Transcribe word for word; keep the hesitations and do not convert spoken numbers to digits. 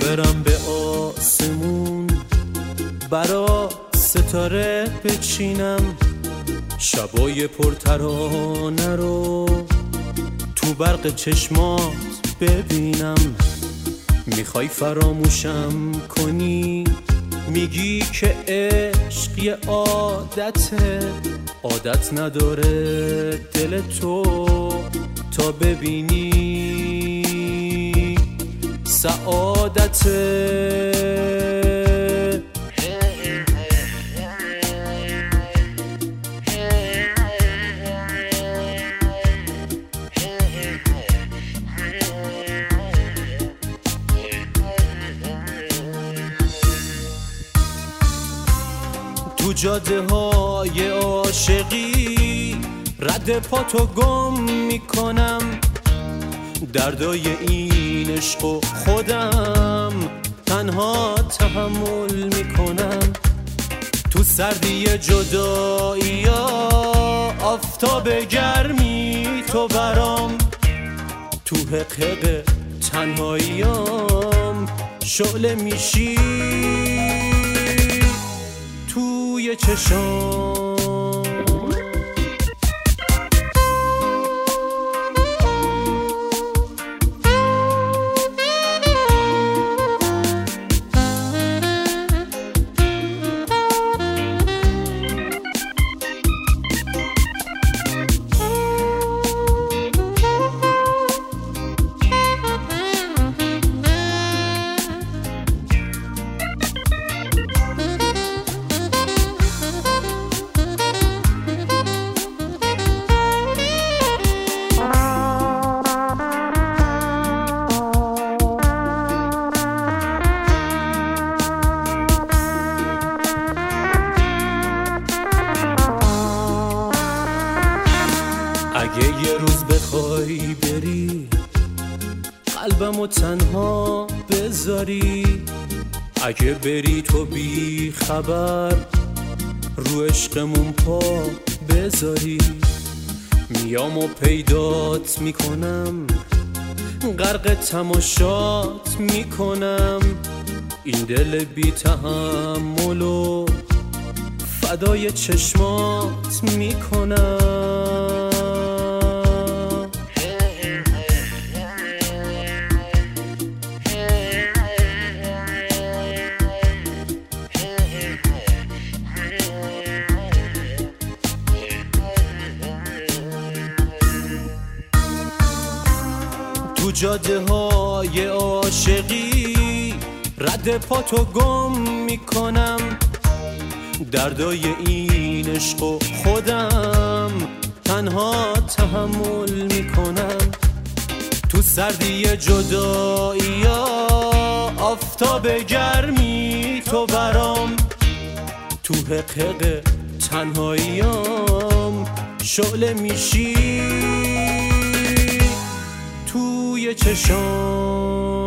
برم به آسمون برا ستاره بچینم، شبای پرترانه رو تو برق چشمات ببینم. میخوای فراموشم کنی، میگی که عشق یه عادته، عادت نداره دل تو تا ببینی سعادته. تو جاده های عاشقی رد پاتو گم میکنم، دردای این عشق و خودم تنها تحمل میکنم. تو سردی جدایی ها آفتاب گرمی تو برام، تو حقیق تنهاییام شعله میشی توی چشام. اگه یه روز بخوای بری قلبمو تنها بذاری، اگه بری تو بی خبر رو عشقمون پا بذاری، میام و پیدات میکنم، غرق تماشات میکنم، این دل بی تحملو فدای چشمات میکنم. تو جاده های عاشقی رد پاتو گم میکنم، دردای این عشق و خودم تنها تحمل میکنم. تو سردی جدایی ها آفتاب گرمی تو برام، تو حقیق تنهاییام شعله میشی توی چشام.